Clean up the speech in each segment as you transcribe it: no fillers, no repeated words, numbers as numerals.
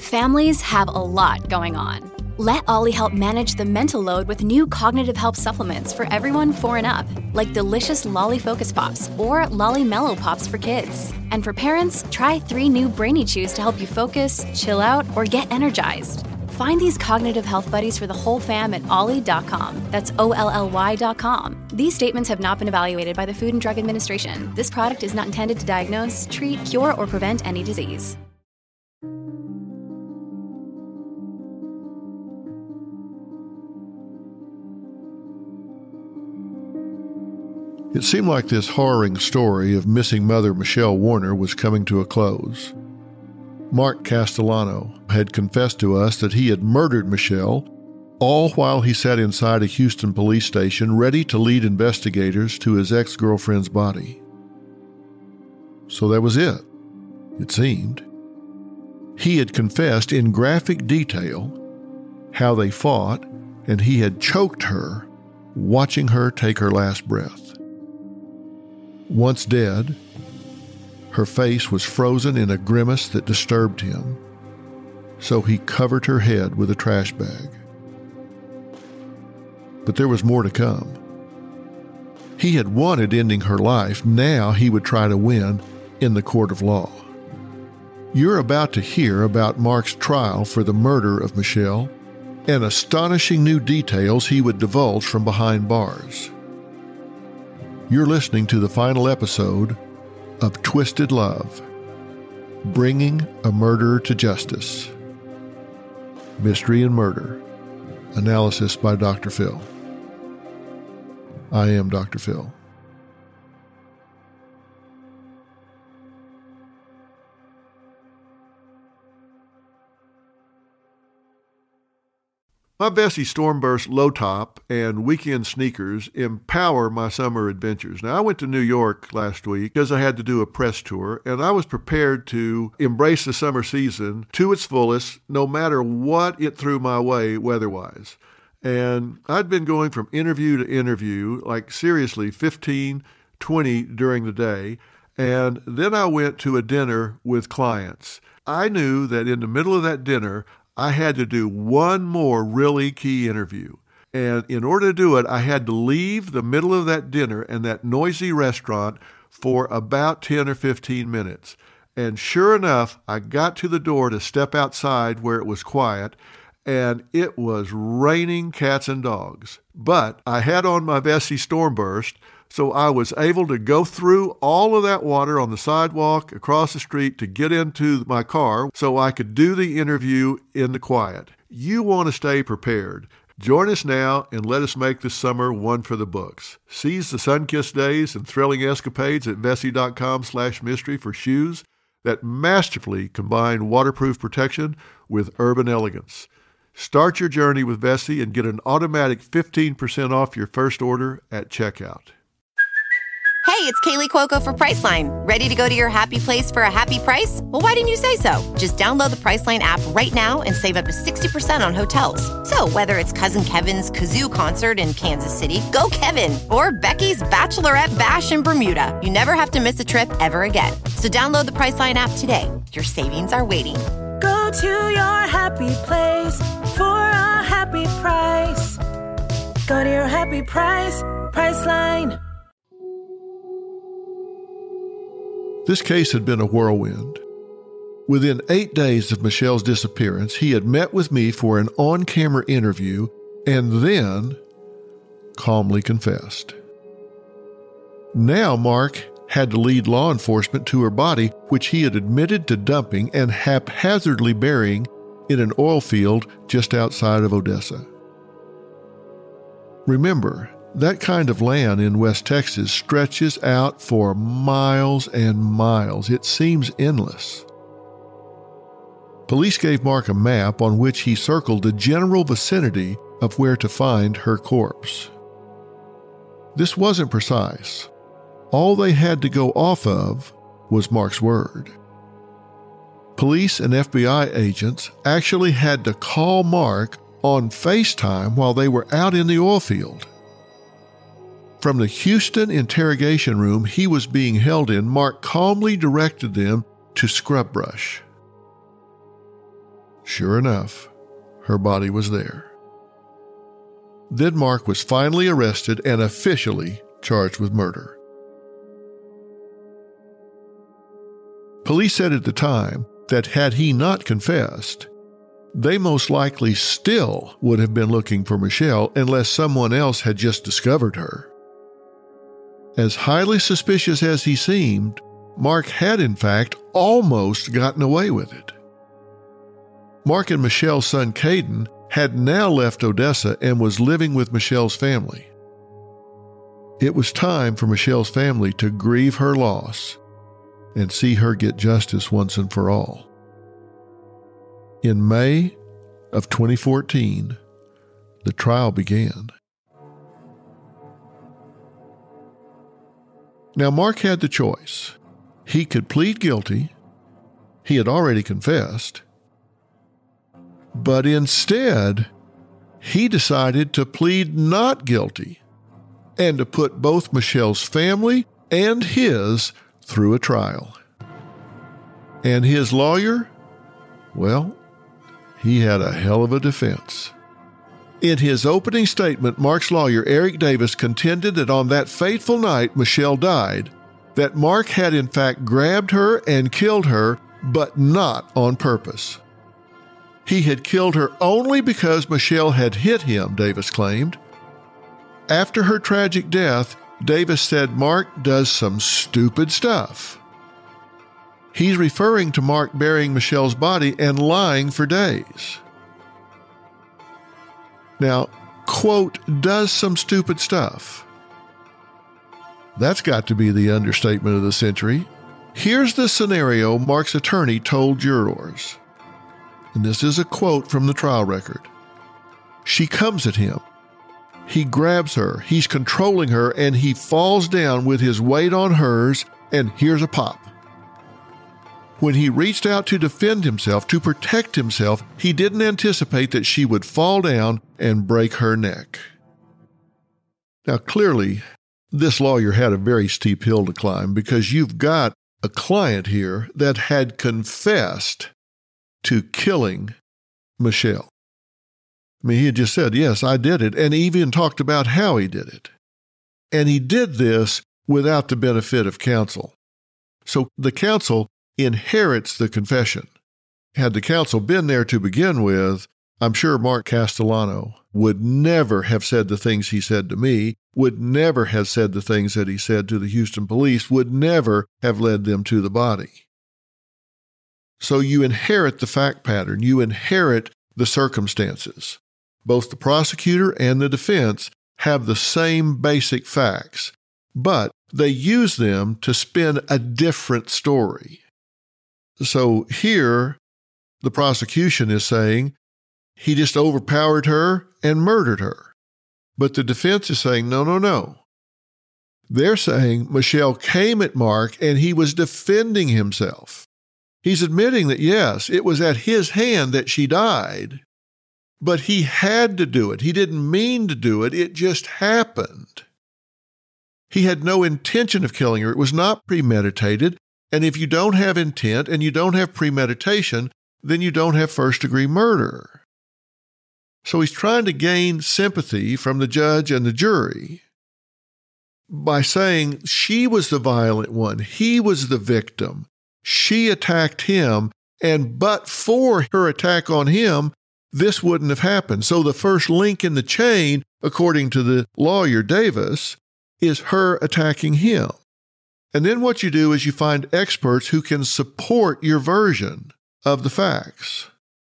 Families have a lot going on. Let Ollie help manage the mental load with new cognitive help supplements for everyone 4 and up, like delicious Lolly Focus Pops or Lolly Mellow Pops for kids. And for parents, try 3 new Brainy Chews to help you focus, chill out, or get energized. Find these cognitive health buddies for the whole fam at ollie.com. That's OLLY.com. These statements have not been evaluated by the Food and Drug Administration. This product is not intended to diagnose, treat, cure, or prevent any disease. It seemed like this harrowing story of missing mother Michelle Warner was coming to a close. Mark Castellano had confessed to us that he had murdered Michelle, all while he sat inside a Houston police station ready to lead investigators to his ex-girlfriend's body. So that was it seemed. He had confessed in graphic detail how they fought, and he had choked her, watching her take her last breath. Once dead, her face was frozen in a grimace that disturbed him, so he covered her head with a trash bag. But there was more to come. He had wanted ending her life. Now he would try to win in the court of law. You're about to hear about Mark's trial for the murder of Michelle and astonishing new details he would divulge from behind bars. You're listening to the final episode of Twisted Love, Bringing a Murderer to Justice. Mystery and Murder. Analysis by Dr. Phil. I am Dr. Phil. My Vessi Stormburst low top and weekend sneakers empower my summer adventures. Now, I went to New York last week because I had to do a press tour, and I was prepared to embrace the summer season to its fullest, no matter what it threw my way weather-wise. And I'd been going from interview to interview, like seriously 15, 20 during the day, and then I went to a dinner with clients. I knew that in the middle of that dinner, I had to do one more really key interview. And in order to do it, I had to leave the middle of that dinner and that noisy restaurant for about 10 or 15 minutes. And sure enough, I got to the door to step outside where it was quiet, and it was raining cats and dogs. But I had on my Vessi Stormburst, so I was able to go through all of that water on the sidewalk across the street to get into my car so I could do the interview in the quiet. You want to stay prepared. Join us now and let us make this summer one for the books. Seize the sun-kissed days and thrilling escapades at Vessi.com/mystery for shoes that masterfully combine waterproof protection with urban elegance. Start your journey with Vessi and get an automatic 15% off your first order at checkout. Hey, it's Kaylee Cuoco for Priceline. Ready to go to your happy place for a happy price? Well, why didn't you say so? Just download the Priceline app right now and save up to 60% on hotels. So whether it's Cousin Kevin's Kazoo Concert in Kansas City, go Kevin, or Becky's Bachelorette Bash in Bermuda, you never have to miss a trip ever again. So download the Priceline app today. Your savings are waiting. Go to your happy place for a happy price. Go to your happy price, Priceline. This case had been a whirlwind. Within 8 days of Michelle's disappearance, he had met with me for an on-camera interview and then calmly confessed. Now Mark had to lead law enforcement to her body, which he had admitted to dumping and haphazardly burying in an oil field just outside of Odessa. Remember, that kind of land in West Texas stretches out for miles and miles. It seems endless. Police gave Mark a map on which he circled the general vicinity of where to find her corpse. This wasn't precise. All they had to go off of was Mark's word. Police and FBI agents actually had to call Mark on FaceTime while they were out in the oil field. From the Houston interrogation room he was being held in, Mark calmly directed them to scrub brush. Sure enough, her body was there. Then Mark was finally arrested and officially charged with murder. Police said at the time that had he not confessed, they most likely still would have been looking for Michelle unless someone else had just discovered her. As highly suspicious as he seemed, Mark had in fact almost gotten away with it. Mark and Michelle's son Caden had now left Odessa and was living with Michelle's family. It was time for Michelle's family to grieve her loss and see her get justice once and for all. In May of 2014, the trial began. Now, Mark had the choice. He could plead guilty. He had already confessed. But instead, he decided to plead not guilty and to put both Michelle's family and his through a trial. And his lawyer, well, he had a hell of a defense. In his opening statement, Mark's lawyer, Eric Davis, contended that on that fateful night Michelle died, that Mark had in fact grabbed her and killed her, but not on purpose. He had killed her only because Michelle had hit him, Davis claimed. After her tragic death, Davis said Mark does some stupid stuff. He's referring to Mark burying Michelle's body and lying for days. Now, quote, does some stupid stuff. That's got to be the understatement of the century. Here's the scenario Mark's attorney told jurors. And this is a quote from the trial record. She comes at him. He grabs her. He's controlling her, and he falls down with his weight on hers, and here's a pop. When he reached out to defend himself, to protect himself, he didn't anticipate that she would fall down and break her neck. Now, clearly, this lawyer had a very steep hill to climb because you've got a client here that had confessed to killing Michelle. I mean, he had just said, yes, I did it, and he even talked about how he did it. And he did this without the benefit of counsel. So the counsel inherits the confession. Had the counsel been there to begin with, I'm sure Mark Castellano would never have said the things he said to me, would never have said the things that he said to the Houston police, would never have led them to the body. So you inherit the fact pattern, you inherit the circumstances. Both the prosecutor and the defense have the same basic facts, but they use them to spin a different story. So here, the prosecution is saying he just overpowered her and murdered her. But the defense is saying, no. They're saying Michelle came at Mark and he was defending himself. He's admitting that, yes, it was at his hand that she died, but he had to do it. He didn't mean to do it. It just happened. He had no intention of killing her. It was not premeditated. And if you don't have intent and you don't have premeditation, then you don't have first-degree murder. So he's trying to gain sympathy from the judge and the jury by saying she was the violent one. He was the victim. She attacked him, and but for her attack on him, this wouldn't have happened. So the first link in the chain, according to the lawyer Davis, is her attacking him. And then what you do is you find experts who can support your version of the facts.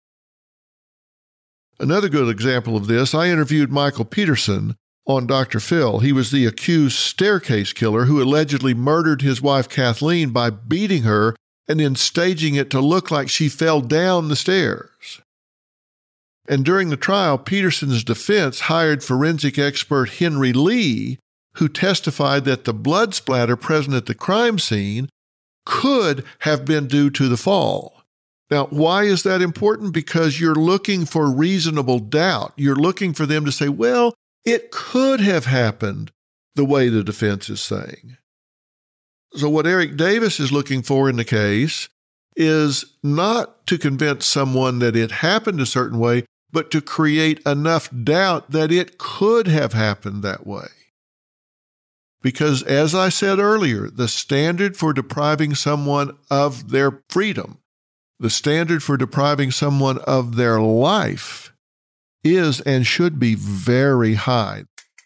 Another good example of this, I interviewed Michael Peterson on Dr. Phil. He was the accused staircase killer who allegedly murdered his wife Kathleen by beating her and then staging it to look like she fell down the stairs. And during the trial, Peterson's defense hired forensic expert Henry Lee, who testified that the blood splatter present at the crime scene could have been due to the fall. Now, why is that important? Because you're looking for reasonable doubt. You're looking for them to say, well, it could have happened the way the defense is saying. So what Eric Davis is looking for in the case is not to convince someone that it happened a certain way, but to create enough doubt that it could have happened that way. Because, as I said earlier, the standard for depriving someone of their freedom, the standard for depriving someone of their life is and should be very high.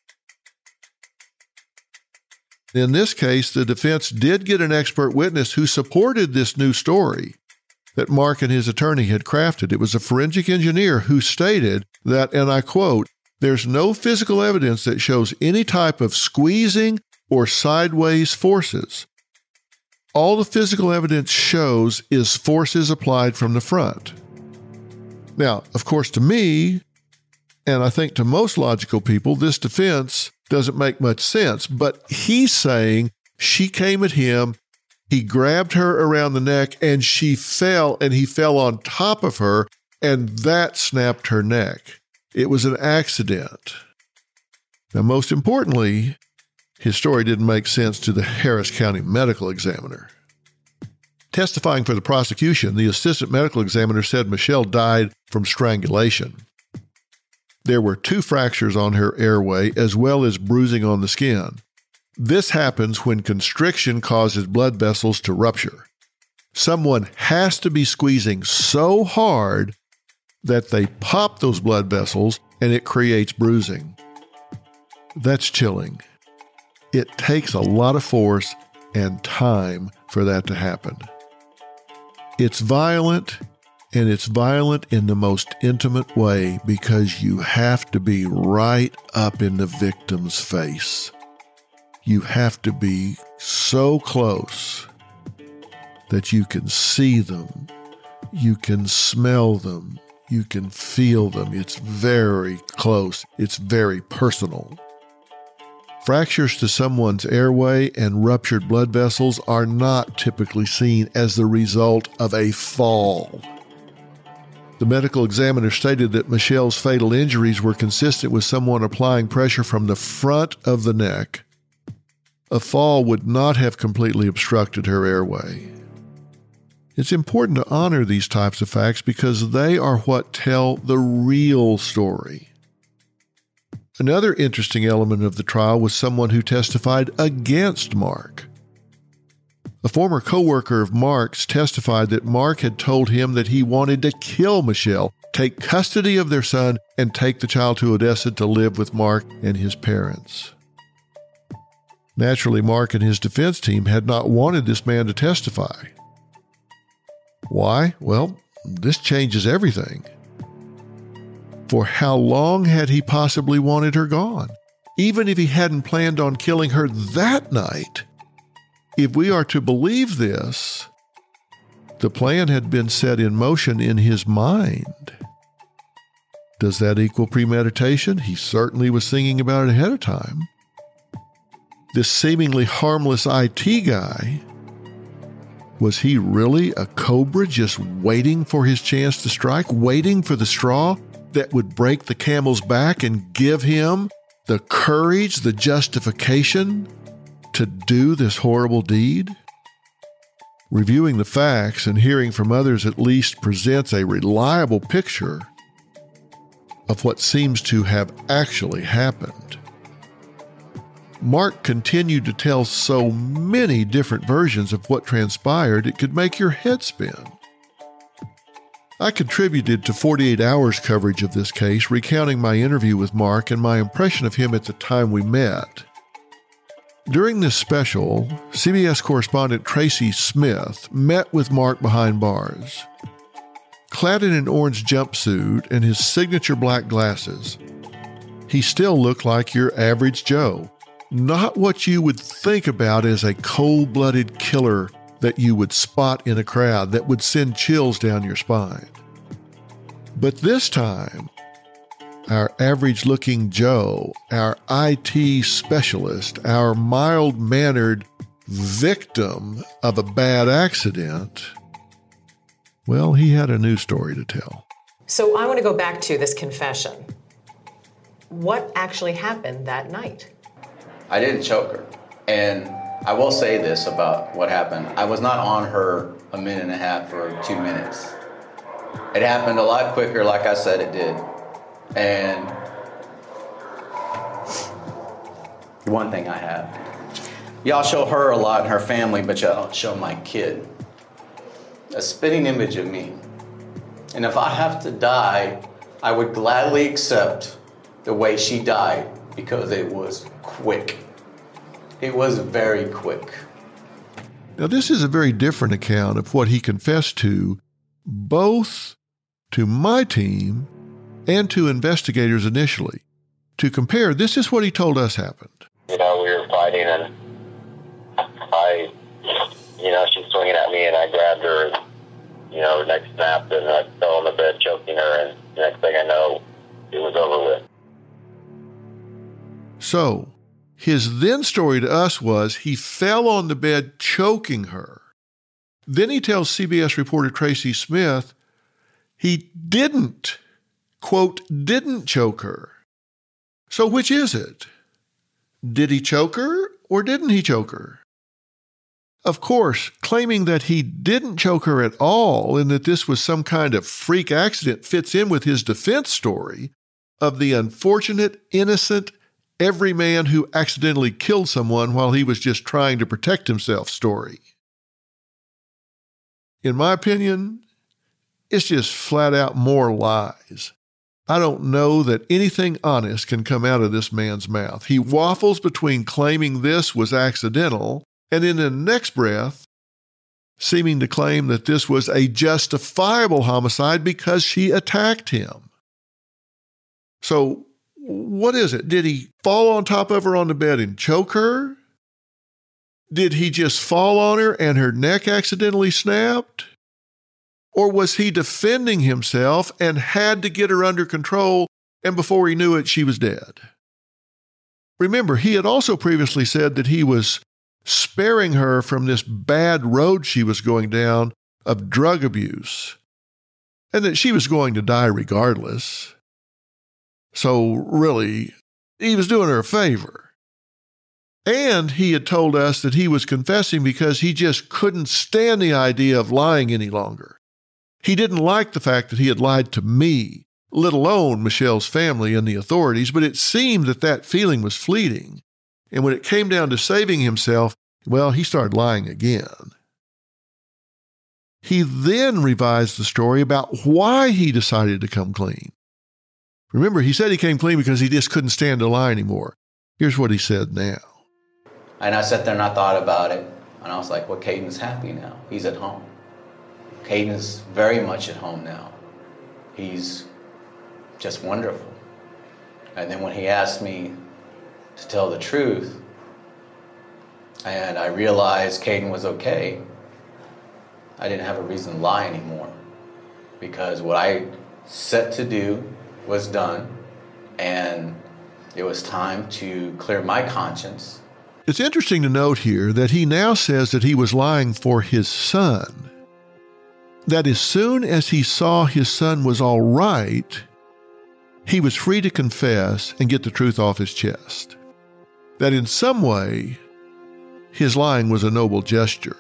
In this case, the defense did get an expert witness who supported this new story that Mark and his attorney had crafted. It was a forensic engineer who stated that, and I quote, "There's no physical evidence that shows any type of squeezing or sideways forces. All the physical evidence shows is forces applied from the front." Now, of course, to me, and I think to most logical people, this defense doesn't make much sense. But he's saying she came at him, he grabbed her around the neck, and she fell, and he fell on top of her, and that snapped her neck. It was an accident. Now, most importantly, his story didn't make sense to the Harris County medical examiner. Testifying for the prosecution, the assistant medical examiner said Michelle died from strangulation. There were 2 fractures on her airway as well as bruising on the skin. This happens when constriction causes blood vessels to rupture. Someone has to be squeezing so hard that they pop those blood vessels and it creates bruising. That's chilling. It takes a lot of force and time for that to happen. It's violent. And it's violent in the most intimate way because you have to be right up in the victim's face. You have to be so close that you can see them, you can smell them, you can feel them. It's very close. It's very personal. Fractures to someone's airway and ruptured blood vessels are not typically seen as the result of a fall. The medical examiner stated that Michelle's fatal injuries were consistent with someone applying pressure from the front of the neck. A fall would not have completely obstructed her airway. It's important to honor these types of facts because they are what tell the real story. Another interesting element of the trial was someone who testified against Mark. A former co-worker of Mark's testified that Mark had told him that he wanted to kill Michelle, take custody of their son, and take the child to Odessa to live with Mark and his parents. Naturally, Mark and his defense team had not wanted this man to testify. Why? Well, this changes everything. For how long had he possibly wanted her gone? Even if he hadn't planned on killing her that night, if we are to believe this, the plan had been set in motion in his mind. Does that equal premeditation? He certainly was thinking about it ahead of time. This seemingly harmless IT guy, was he really a cobra just waiting for his chance to strike, waiting for the straw that would break the camel's back and give him the courage, the justification to do this horrible deed? Reviewing the facts and hearing from others at least presents a reliable picture of what seems to have actually happened. Mark continued to tell so many different versions of what transpired it could make your head spin. I contributed to 48 Hours coverage of this case, recounting my interview with Mark and my impression of him at the time we met. During this special, CBS correspondent Tracy Smith met with Mark behind bars. Clad in an orange jumpsuit and his signature black glasses, he still looked like your average Joe. Not what you would think about as a cold-blooded killer that you would spot in a crowd that would send chills down your spine. But this time, our average-looking Joe, our IT specialist, our mild-mannered victim of a bad accident, well, he had a new story to tell. So I want to go back to this confession. What actually happened that night? I didn't choke her. And I will say this about what happened. I was not on her a minute and a half or 2 minutes. It happened a lot quicker, like I said it did. And one thing I have, y'all show her a lot and her family, but y'all don't show my kid. A spitting image of me. And if I have to die, I would gladly accept the way she died because it was quick. It was very quick. Now, this is a very different account of what he confessed to, both to my team and to investigators initially. To compare, this is what he told us happened. We were fighting, and she's swinging at me, and I grabbed her, and, her neck snapped, and I fell on the bed choking her, and the next thing I know, it was over with. So, his then story to us was he fell on the bed choking her. Then he tells CBS reporter Tracy Smith he didn't, quote, didn't choke her. So which is it? Did he choke her or didn't he choke her? Of course, claiming that he didn't choke her at all and that this was some kind of freak accident fits in with his defense story of the unfortunate, innocent everyman who accidentally killed someone while he was just trying to protect himself story. In my opinion, it's just flat out more lies. I don't know that anything honest can come out of this man's mouth. He waffles between claiming this was accidental and in the next breath, seeming to claim that this was a justifiable homicide because she attacked him. So, what is it? Did he fall on top of her on the bed and choke her? Did he just fall on her and her neck accidentally snapped? Or was he defending himself and had to get her under control, and before he knew it, she was dead? Remember, he had also previously said that he was sparing her from this bad road she was going down of drug abuse, and that she was going to die regardless. So really, he was doing her a favor. And he had told us that he was confessing because he just couldn't stand the idea of lying any longer. He didn't like the fact that he had lied to me, let alone Michelle's family and the authorities, but it seemed that that feeling was fleeting. And when it came down to saving himself, well, he started lying again. He then revised the story about why he decided to come clean. Remember, he said he came clean because he just couldn't stand to lie anymore. Here's what he said now. And I sat there and I thought about it, and I was like, well, Caden's happy now. He's at home. Caden's very much at home now. He's just wonderful. And then when he asked me to tell the truth, and I realized Caden was okay, I didn't have a reason to lie anymore. Because what I set to do was done, and it was time to clear my conscience. It's interesting to note here that he now says that he was lying for his son. That as soon as he saw his son was all right, he was free to confess and get the truth off his chest. That in some way, his lying was a noble gesture.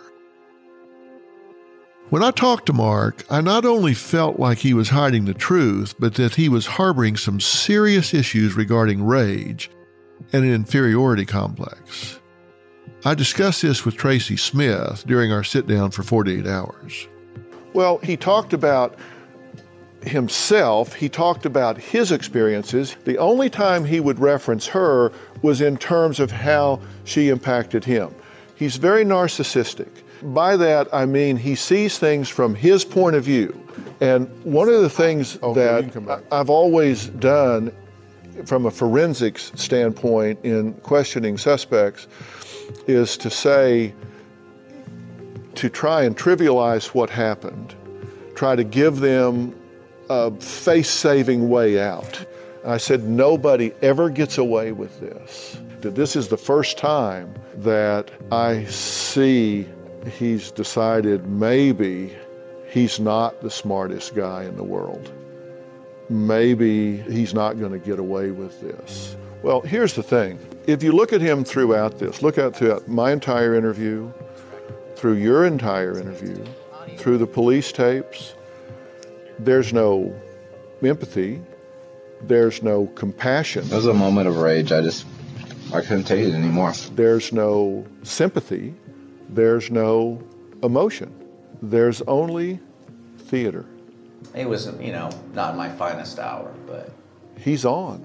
When I talked to Mark, I not only felt like he was hiding the truth, but that he was harboring some serious issues regarding rage and an inferiority complex. I discussed this with Tracy Smith during our sit-down for 48 hours. Well, he talked about himself. He talked about his experiences. The only time he would reference her was in terms of how she impacted him. He's very narcissistic. By that, I mean he sees things from his point of view. And one of the things that I've always done from a forensics standpoint in questioning suspects is to say, to try and trivialize what happened, try to give them a face-saving way out. And I said, nobody ever gets away with this. That this is the first time that I see he's decided maybe he's not the smartest guy in the world. Maybe he's not going to get away with this. Well, here's the thing. If you look at him throughout this, look out throughout my entire interview, through your entire interview, through the police tapes, there's no empathy, there's no compassion. It was a moment of rage. I couldn't take it anymore. There's no sympathy, there's no emotion. There's only theater. It was, not my finest hour, but... He's on.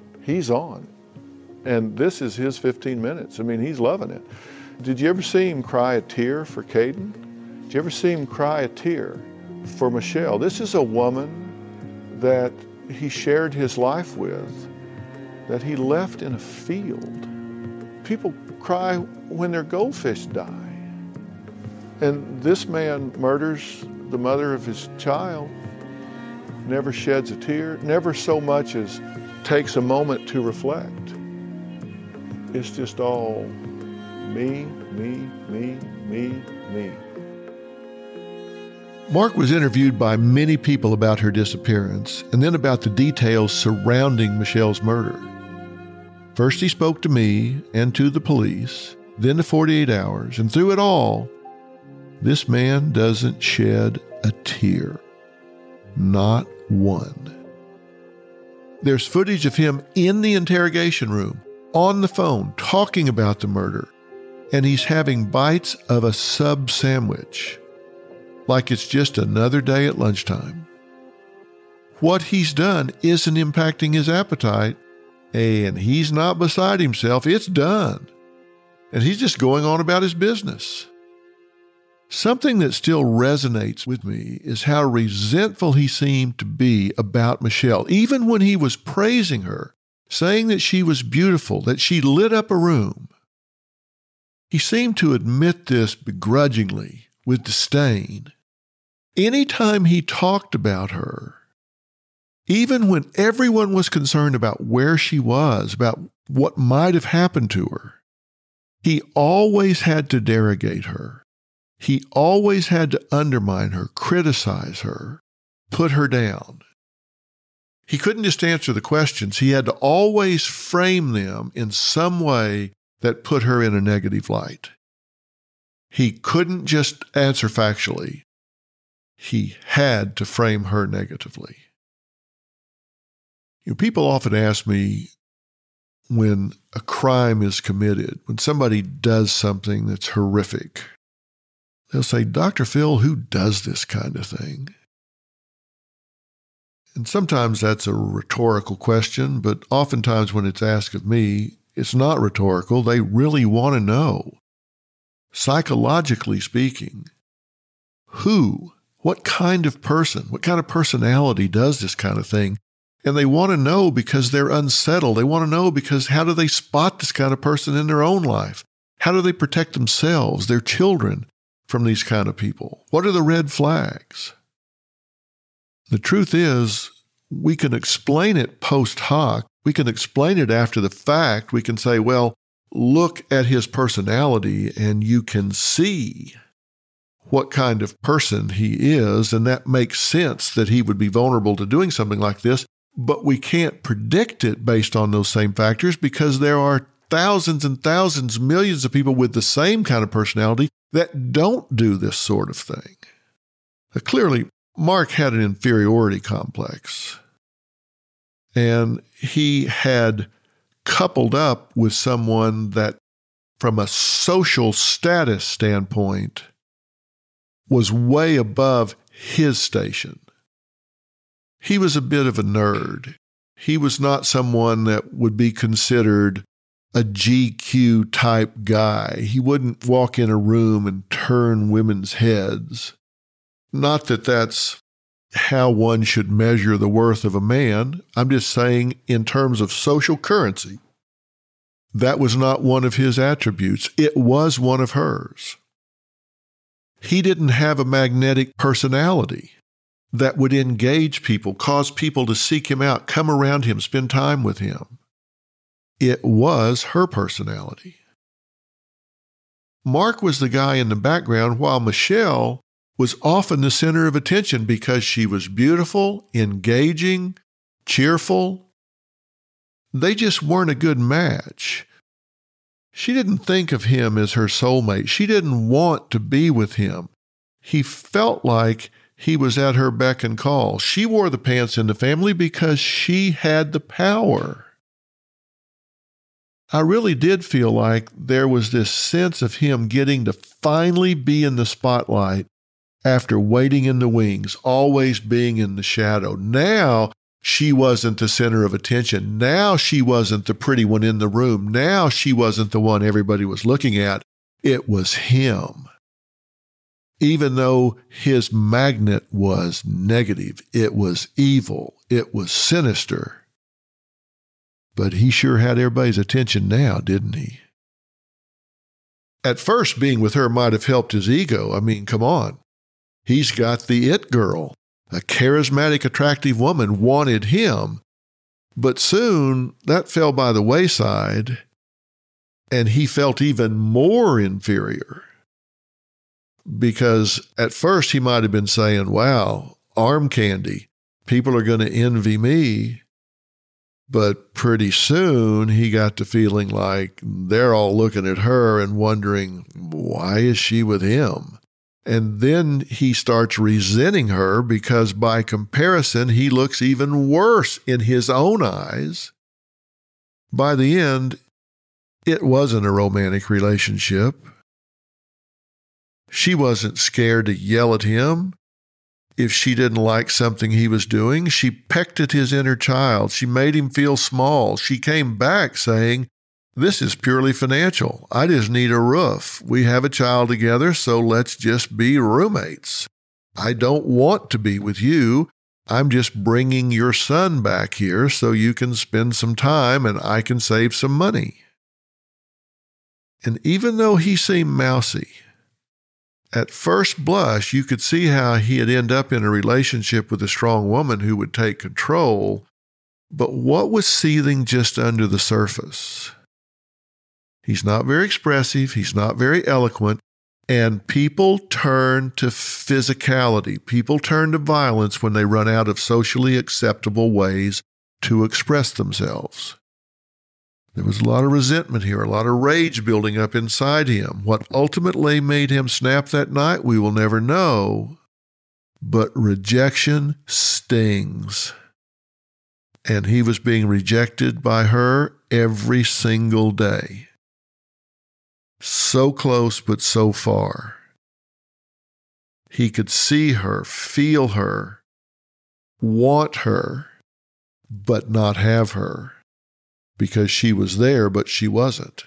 And this is his 15 minutes. I mean, he's loving it. Did you ever see him cry a tear for Kayden? Did you ever see him cry a tear for Michelle? This is a woman that he shared his life with, that he left in a field. People cry when their goldfish die. And this man murders the mother of his child, never sheds a tear, never so much as takes a moment to reflect. It's just all me, me, me, me, me. Mark was interviewed by many people about her disappearance and then about the details surrounding Michelle's murder. First he spoke to me and to the police, then to 48 Hours, and through it all, this man doesn't shed a tear. Not one. There's footage of him in the interrogation room, on the phone, talking about the murder, and he's having bites of a sub sandwich, like it's just another day at lunchtime. What he's done isn't impacting his appetite, and he's not beside himself. It's done. And he's just going on about his business. Something that still resonates with me is how resentful he seemed to be about Michelle, even when he was praising her, saying that she was beautiful, that she lit up a room. He seemed to admit this begrudgingly, with disdain. Anytime he talked about her, even when everyone was concerned about where she was, about what might have happened to her, he always had to derogate her. He always had to undermine her, criticize her, put her down. He couldn't just answer the questions. He had to always frame them in some way that put her in a negative light. He couldn't just answer factually. He had to frame her negatively. People often ask me when a crime is committed, when somebody does something that's horrific, they'll say, Dr. Phil, who does this kind of thing? And sometimes that's a rhetorical question, but oftentimes when it's asked of me, it's not rhetorical. They really want to know, psychologically speaking, who, what kind of person, what kind of personality does this kind of thing? And they want to know because they're unsettled. They want to know because how do they spot this kind of person in their own life? How do they protect themselves, their children, from these kind of people? What are the red flags? The truth is, we can explain it post hoc. We can explain it after the fact. We can say, well, look at his personality and you can see what kind of person he is, and that makes sense that he would be vulnerable to doing something like this. But we can't predict it based on those same factors because there are thousands and thousands, millions of people with the same kind of personality that don't do this sort of thing. Clearly, Mark had an inferiority complex, and he had coupled up with someone that, from a social status standpoint, was way above his station. He was a bit of a nerd. He was not someone that would be considered a GQ type guy. He wouldn't walk in a room and turn women's heads. Not that that's how one should measure the worth of a man. I'm just saying in terms of social currency, that was not one of his attributes. It was one of hers. He didn't have a magnetic personality that would engage people, cause people to seek him out, come around him, spend time with him. It was her personality. Mark was the guy in the background, while Michelle was often the center of attention because she was beautiful, engaging, cheerful. They just weren't a good match. She didn't think of him as her soulmate. She didn't want to be with him. He felt like he was at her beck and call. She wore the pants in the family because she had the power. I really did feel like there was this sense of him getting to finally be in the spotlight after waiting in the wings, always being in the shadow. Now she wasn't the center of attention. Now she wasn't the pretty one in the room. Now she wasn't the one everybody was looking at. It was him. Even though his magnet was negative, it was evil, it was sinister. But he sure had everybody's attention now, didn't he? At first, being with her might have helped his ego. I mean, come on. He's got the it girl. A charismatic, attractive woman wanted him. But soon, that fell by the wayside, and he felt even more inferior. Because at first, he might have been saying, wow, arm candy. People are going to envy me. But pretty soon, he got to feeling like they're all looking at her and wondering, why is she with him? And then he starts resenting her because by comparison, he looks even worse in his own eyes. By the end, it wasn't a romantic relationship. She wasn't scared to yell at him. If she didn't like something he was doing, she pecked at his inner child. She made him feel small. She came back saying, this is purely financial. I just need a roof. We have a child together, so let's just be roommates. I don't want to be with you. I'm just bringing your son back here so you can spend some time and I can save some money. And even though he seemed mousy, at first blush, you could see how he'd end up in a relationship with a strong woman who would take control. But what was seething just under the surface? He's not very expressive. He's not very eloquent. And people turn to physicality. People turn to violence when they run out of socially acceptable ways to express themselves. There was a lot of resentment here, a lot of rage building up inside him. What ultimately made him snap that night, we will never know. But rejection stings. And he was being rejected by her every single day. So close, but so far. He could see her, feel her, want her, but not have her. Because she was there, but she wasn't.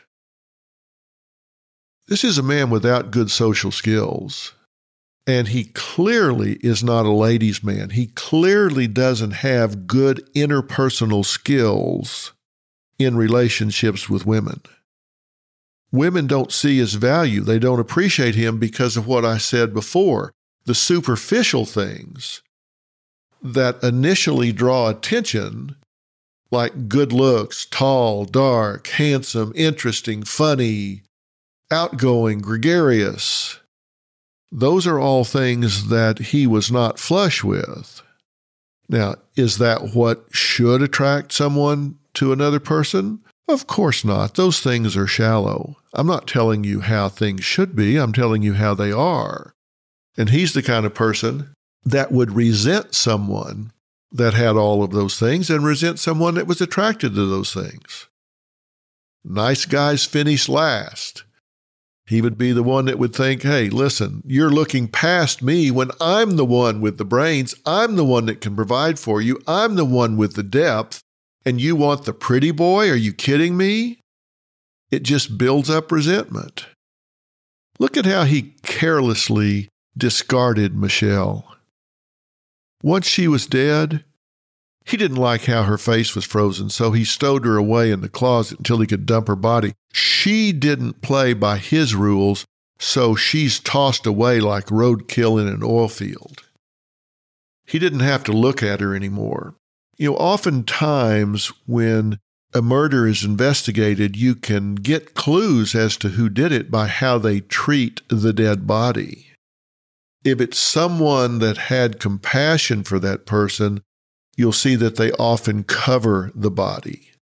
This is a man without good social skills. And he clearly is not a ladies' man. He clearly doesn't have good interpersonal skills in relationships with women. Women don't see his value. They don't appreciate him because of what I said before, the superficial things that initially draw attention, like good looks, tall, dark, handsome, interesting, funny, outgoing, gregarious. Those are all things that he was not flush with. Now, is that what should attract someone to another person? Of course not. Those things are shallow. I'm not telling you how things should be. I'm telling you how they are. And he's the kind of person that would resent someone that had all of those things and resent someone that was attracted to those things. Nice guys finish last. He would be the one that would think, hey, listen, you're looking past me when I'm the one with the brains. I'm the one that can provide for you. I'm the one with the depth. And you want the pretty boy? Are you kidding me? It just builds up resentment. Look at how he carelessly discarded Michelle. Once she was dead, he didn't like how her face was frozen, so he stowed her away in the closet until he could dump her body. She didn't play by his rules, so she's tossed away like roadkill in an oil field. He didn't have to look at her anymore. You know, oftentimes when a murder is investigated, you can get clues as to who did it by how they treat the dead body. If it's someone that had compassion for that person, you'll see that they often cover the body.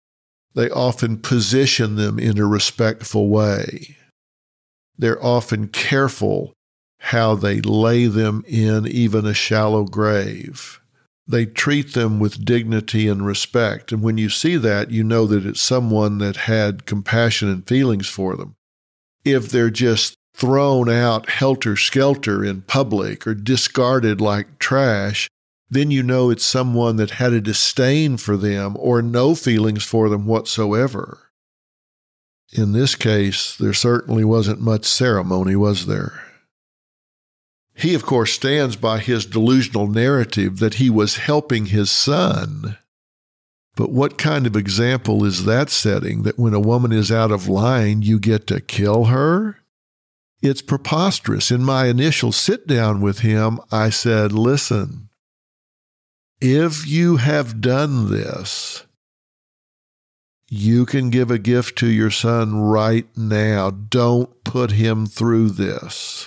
They often position them in a respectful way. They're often careful how they lay them in even a shallow grave. They treat them with dignity and respect. And when you see that, you know that it's someone that had compassion and feelings for them. If they're just thrown out helter-skelter in public or discarded like trash, then you know it's someone that had a disdain for them or no feelings for them whatsoever. In this case, there certainly wasn't much ceremony, was there? He, of course, stands by his delusional narrative that he was helping his son. But what kind of example is that setting, that when a woman is out of line, you get to kill her? It's preposterous. In my initial sit-down with him, I said, listen, if you have done this, you can give a gift to your son right now. Don't put him through this.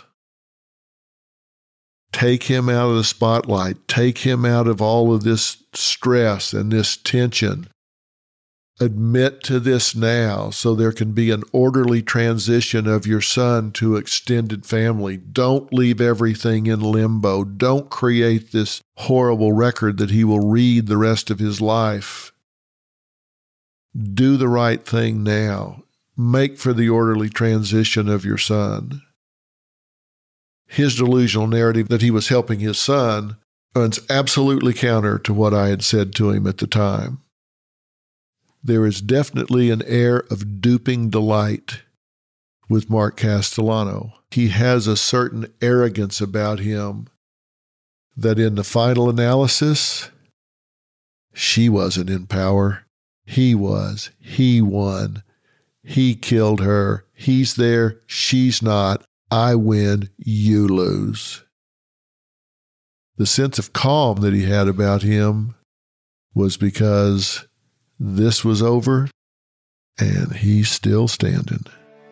Take him out of the spotlight. Take him out of all of this stress and this tension. Admit to this now so there can be an orderly transition of your son to extended family. Don't leave everything in limbo. Don't create this horrible record that he will read the rest of his life. Do the right thing now. Make for the orderly transition of your son. His delusional narrative that he was helping his son runs absolutely counter to what I had said to him at the time. There is definitely an air of duping delight with Mark Castellano. He has a certain arrogance about him that in the final analysis, she wasn't in power. He was. He won. He killed her. He's there. She's not. I win. You lose. The sense of calm that he had about him was because this was over, and he's still standing.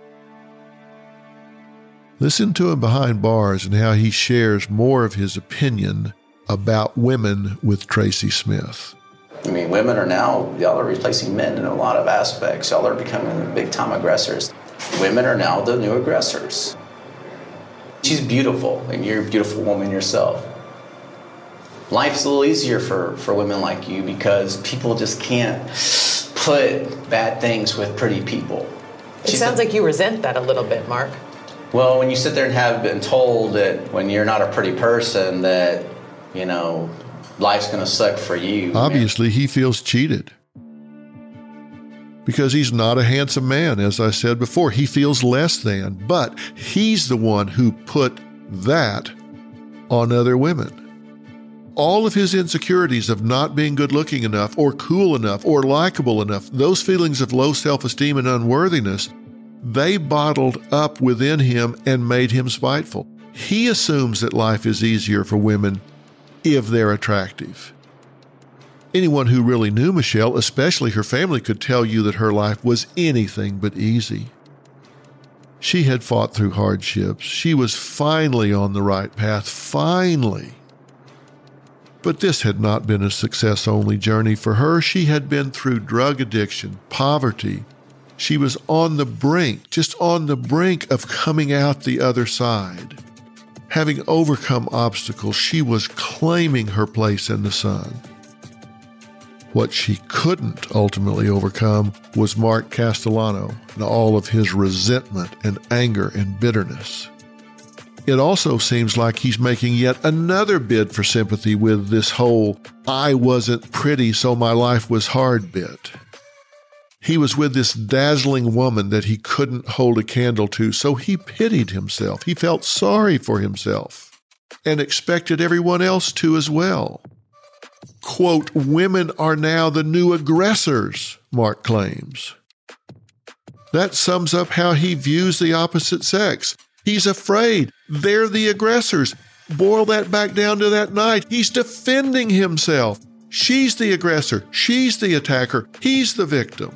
Listen to him behind bars and how he shares more of his opinion about women with Tracy Smith. I mean, women are now, y'all are replacing men in a lot of aspects. Y'all are becoming big-time aggressors. Women are now the new aggressors. She's beautiful, and you're a beautiful woman yourself. Life's a little easier for women like you because people just can't put bad things with pretty people. It sounds like you resent that a little bit, Mark. Well, when you sit there and have been told that when you're not a pretty person that, you know, life's going to suck for you. Obviously, he feels cheated. Because he's not a handsome man, as I said before. He feels less than, but he's the one who put that on other women. All of his insecurities of not being good-looking enough or cool enough or likable enough, those feelings of low self-esteem and unworthiness, they bottled up within him and made him spiteful. He assumes that life is easier for women if they're attractive. Anyone who really knew Michelle, especially her family, could tell you that her life was anything but easy. She had fought through hardships. She was finally on the right path, finally. But this had not been a success-only journey for her. She had been through drug addiction, poverty. She was on the brink, just on the brink of coming out the other side. Having overcome obstacles, she was claiming her place in the sun. What she couldn't ultimately overcome was Mark Castellano and all of his resentment and anger and bitterness. It also seems like he's making yet another bid for sympathy with this whole "I wasn't pretty, so my life was hard" bit. He was with this dazzling woman that he couldn't hold a candle to, so he pitied himself. He felt sorry for himself and expected everyone else to as well. Quote, "Women are now the new aggressors," Mark claims. That sums up how he views the opposite sex. He's afraid they're the aggressors. Boil that back down to that night. He's defending himself. She's the aggressor. She's the attacker. He's the victim.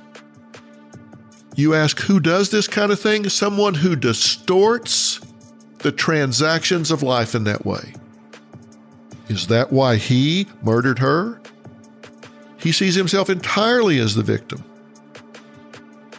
You ask who does this kind of thing? Someone who distorts the transactions of life in that way. Is that why he murdered her? He sees himself entirely as the victim.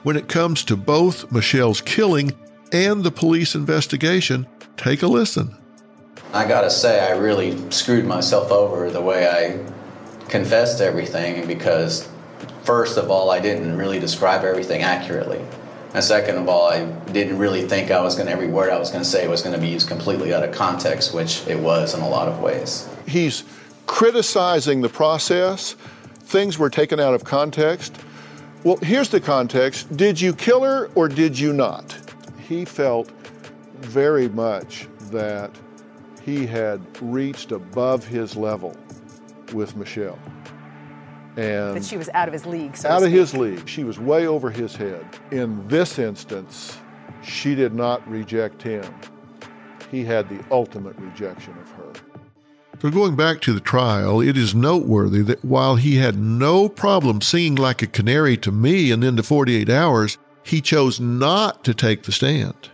when it comes to both Michelle's killing and the police investigation. Take a listen. I gotta say, I really screwed myself over the way I confessed everything, because first of all, I didn't really describe everything accurately. And second of all, I didn't really think every word I was going to say was going to be used completely out of context, which it was in a lot of ways. He's criticizing the process. Things were taken out of context. Well, here's the context. Did you kill her or did you not? He felt very much that he had reached above his level with Michelle. And that she was out of his league, so out of his league. She was way over his head. In this instance, she did not reject him. He had the ultimate rejection of her. So going back to the trial, it is noteworthy that while he had no problem singing like a canary to me and then to 48 hours, he chose not to take the stand.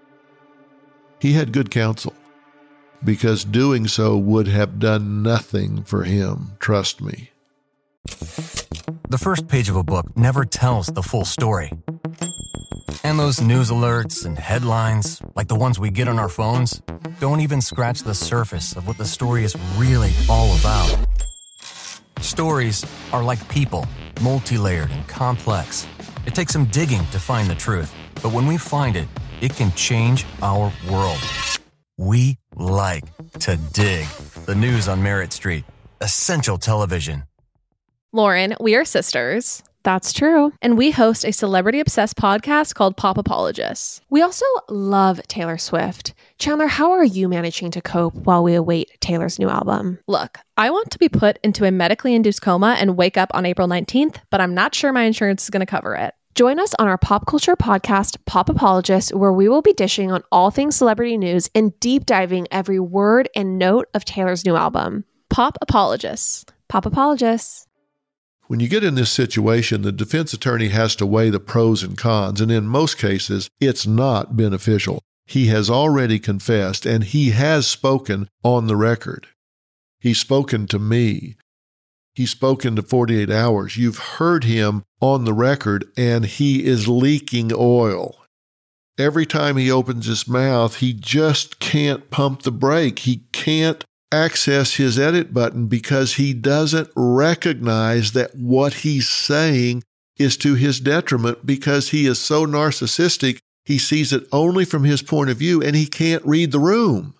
He had good counsel, because doing so would have done nothing for him, trust me. The first page of a book never tells the full story. And those news alerts and headlines, like the ones we get on our phones, don't even scratch the surface of what the story is really all about. Stories are like people, multi-layered and complex. It takes some digging to find the truth, but when we find it, it can change our world. We like to dig. The news on Merritt Street. Essential television. Lauren, we are sisters. That's true. And we host a celebrity-obsessed podcast called Pop Apologists. We also love Taylor Swift. Chandler, how are you managing to cope while we await Taylor's new album? Look, I want to be put into a medically induced coma and wake up on April 19th, but I'm not sure my insurance is going to cover it. Join us on our pop culture podcast, Pop Apologists, where we will be dishing on all things celebrity news and deep diving every word and note of Taylor's new album. Pop Apologists. Pop Apologists. When you get in this situation, the defense attorney has to weigh the pros and cons, and in most cases, it's not beneficial. He has already confessed, and he has spoken on the record. He's spoken to me. He's spoken to 48 Hours. You've heard him on the record, and he is leaking oil. Every time he opens his mouth, he just can't pump the brake. He can't access his edit button because he doesn't recognize that what he's saying is to his detriment, because he is so narcissistic, he sees it only from his point of view and he can't read the room.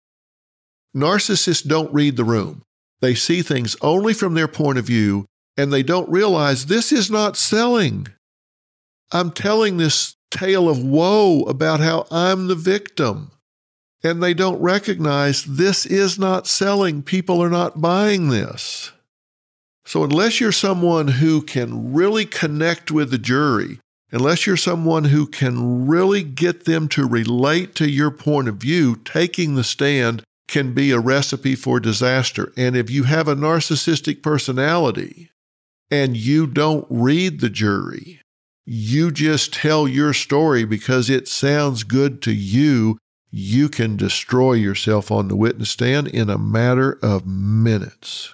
Narcissists don't read the room. They see things only from their point of view, and they don't realize this is not selling. I'm telling this tale of woe about how I'm the victim. And they don't recognize this is not selling. People are not buying this. So unless you're someone who can really connect with the jury, unless you're someone who can really get them to relate to your point of view, taking the stand can be a recipe for disaster. And if you have a narcissistic personality and you don't read the jury, you just tell your story because it sounds good to you, you can destroy yourself on the witness stand in a matter of minutes.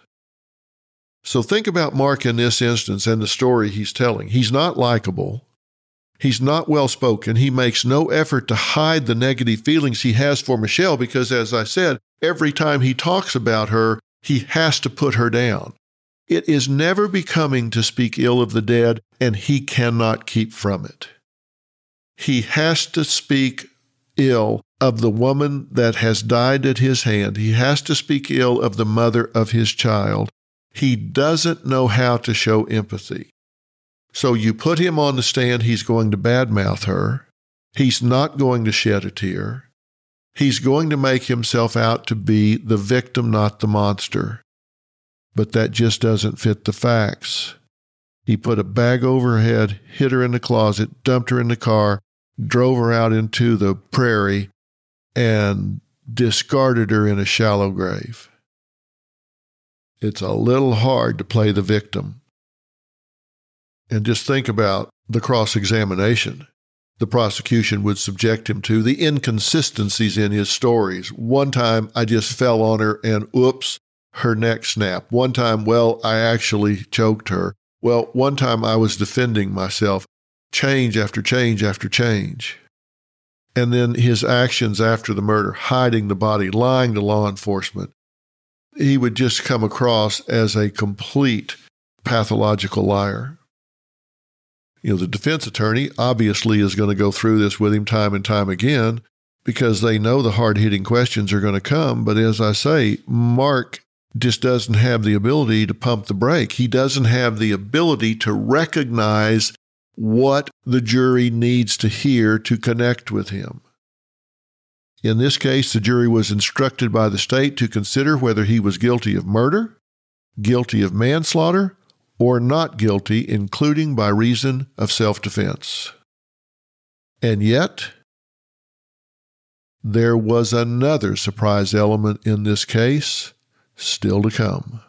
So think about Mark in this instance and the story he's telling. He's not likable. He's not well-spoken. He makes no effort to hide the negative feelings he has for Michelle because, as I said, every time he talks about her, he has to put her down. It is never becoming to speak ill of the dead, and he cannot keep from it. He has to speak ill of the woman that has died at his hand. He has to speak ill of the mother of his child. He doesn't know how to show empathy. So you put him on the stand, he's going to badmouth her. He's not going to shed a tear. He's going to make himself out to be the victim, not the monster. But that just doesn't fit the facts. He put a bag over her head, hid her in the closet, dumped her in the car, drove her out into the prairie, and discarded her in a shallow grave. It's a little hard to play the victim. And just think about the cross-examination the prosecution would subject him to, the inconsistencies in his stories. One time, I just fell on her and oops, her neck snapped. One time, well, I actually choked her. Well, one time I was defending myself. change after change after change. And then his actions after the murder, hiding the body, lying to law enforcement. He would just come across as a complete pathological liar. The defense attorney obviously is going to go through this with him time and time again because they know the hard-hitting questions are going to come. But as I say, Mark just doesn't have the ability to pump the brake. He doesn't have the ability to recognize what the jury needs to hear to connect with him. In this case, the jury was instructed by the state to consider whether he was guilty of murder, guilty of manslaughter, or not guilty, including by reason of self-defense. And yet, there was another surprise element in this case still to come.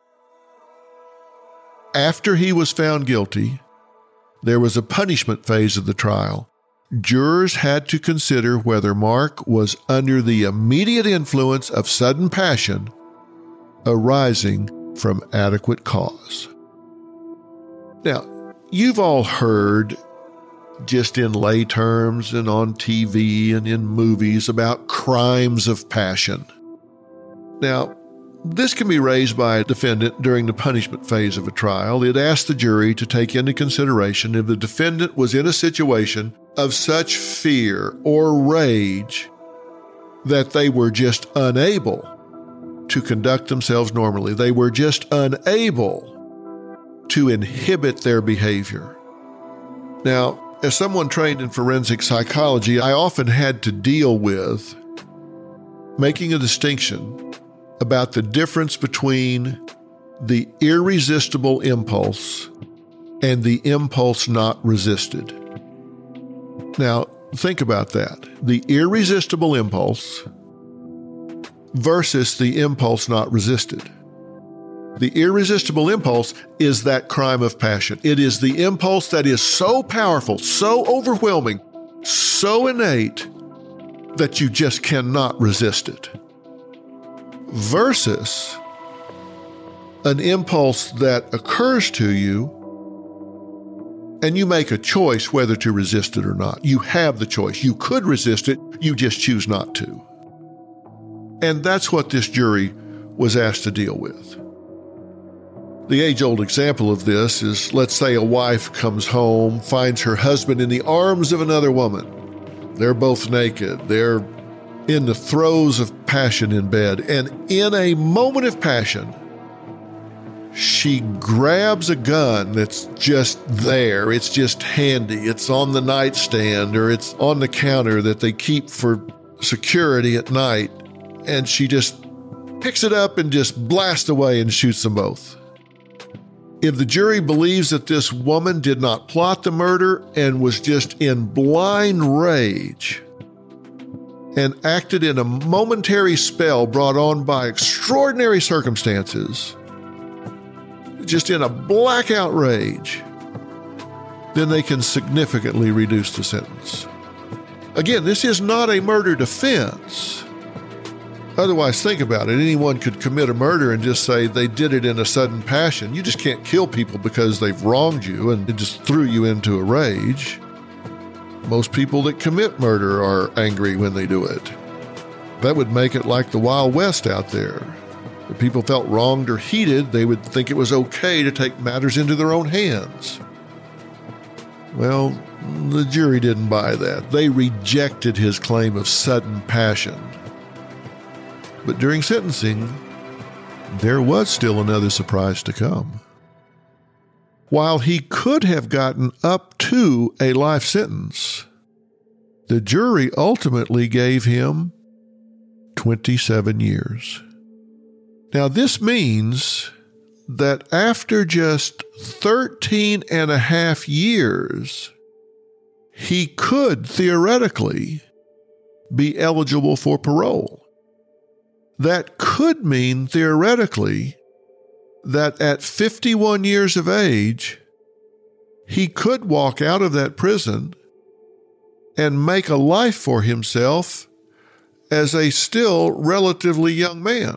After he was found guilty, there was a punishment phase of the trial. Jurors had to consider whether Mark was under the immediate influence of sudden passion arising from adequate cause. Now, you've all heard, just in lay terms and on TV and in movies, about crimes of passion. Now, this can be raised by a defendant during the punishment phase of a trial. It asks the jury to take into consideration if the defendant was in a situation of such fear or rage that they were just unable to conduct themselves normally. They were just unable to inhibit their behavior. Now, as someone trained in forensic psychology, I often had to deal with making a distinction about the difference between the irresistible impulse and the impulse not resisted. Now, think about that. The irresistible impulse versus the impulse not resisted. The irresistible impulse is that crime of passion. It is the impulse that is so powerful, so overwhelming, so innate that you just cannot resist it. Versus an impulse that occurs to you and you make a choice whether to resist it or not. You have the choice. You could resist it, you just choose not to. And that's what this jury was asked to deal with. The age-old example of this is, let's say a wife comes home, finds her husband in the arms of another woman. They're both naked. They're in the throes of passion in bed. And in a moment of passion, she grabs a gun that's just there. It's just handy. It's on the nightstand or it's on the counter that they keep for security at night. And she just picks it up and just blasts away and shoots them both. If the jury believes that this woman did not plot the murder and was just in blind rage and acted in a momentary spell brought on by extraordinary circumstances, just in a blackout rage, then they can significantly reduce the sentence. Again, this is not a murder defense. Otherwise, think about it. Anyone could commit a murder and just say they did it in a sudden passion. You just can't kill people because they've wronged you and it just threw you into a rage. Most people that commit murder are angry when they do it. That would make it like the Wild West out there. If people felt wronged or heated, they would think it was okay to take matters into their own hands. Well, the jury didn't buy that. They rejected his claim of sudden passion. But during sentencing, there was still another surprise to come. While he could have gotten up to a life sentence, the jury ultimately gave him 27 years. Now, this means that after just 13 and a half years, he could theoretically be eligible for parole. That could mean, theoretically, that at 51 years of age, he could walk out of that prison and make a life for himself as a still relatively young man.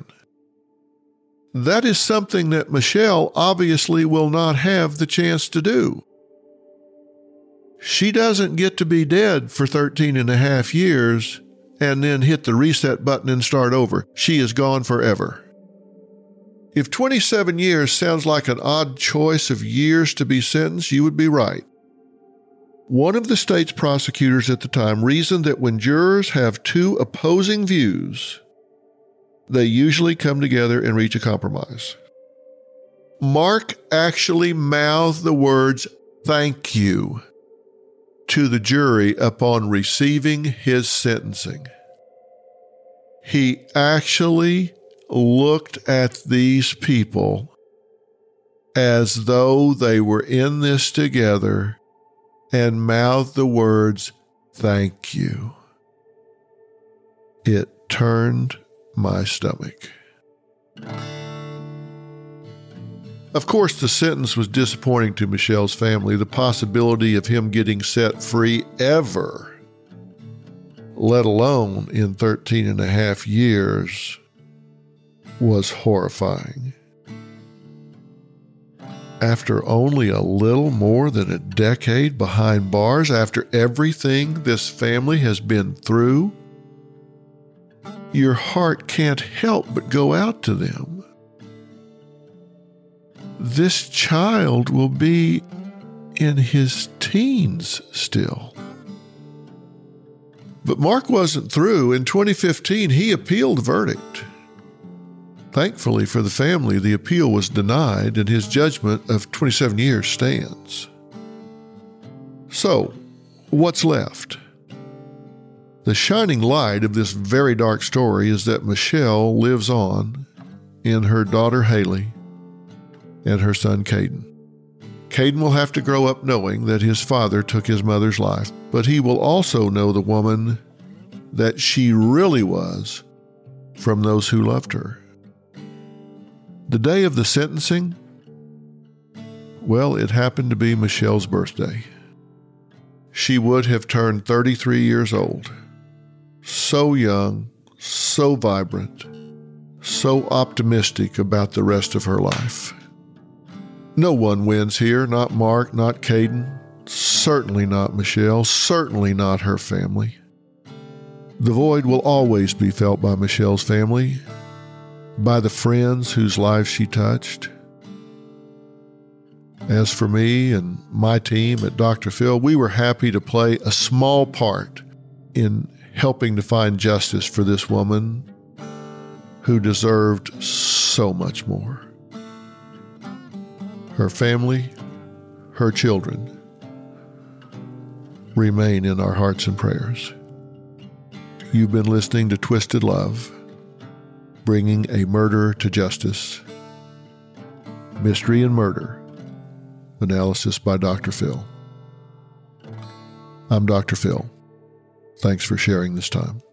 That is something that Michelle obviously will not have the chance to do. She doesn't get to be dead for 13 and a half years and then hit the reset button and start over. She is gone forever. If 27 years sounds like an odd choice of years to be sentenced, you would be right. One of the state's prosecutors at the time reasoned that when jurors have two opposing views, they usually come together and reach a compromise. Mark actually mouthed the words, "Thank you," to the jury upon receiving his sentencing. He actually looked at these people as though they were in this together and mouthed the words, "Thank you." It turned my stomach. Of course, the sentence was disappointing to Michelle's family. The possibility of him getting set free ever, let alone in 13 and a half years, was horrifying. After only a little more than a decade behind bars, after everything this family has been through, your heart can't help but go out to them. This child will be in his teens still. But Mark wasn't through. In 2015, he appealed the verdict. Thankfully for the family, the appeal was denied and his judgment of 27 years stands. So, what's left? The shining light of this very dark story is that Michelle lives on in her daughter Haley and her son Caden. Caden will have to grow up knowing that his father took his mother's life, but he will also know the woman that she really was from those who loved her. The day of the sentencing, well, it happened to be Michelle's birthday. She would have turned 33 years old. So young, so vibrant, so optimistic about the rest of her life. No one wins here, not Mark, not Caden, certainly not Michelle, certainly not her family. The void will always be felt by Michelle's family, by the friends whose lives she touched. As for me and my team at Dr. Phil, we were happy to play a small part in helping to find justice for this woman who deserved so much more. Her family, her children, remain in our hearts and prayers. You've been listening to Twisted Love, bringing a murderer to justice. Mystery and Murder, analysis by Dr. Phil. I'm Dr. Phil. Thanks for sharing this time.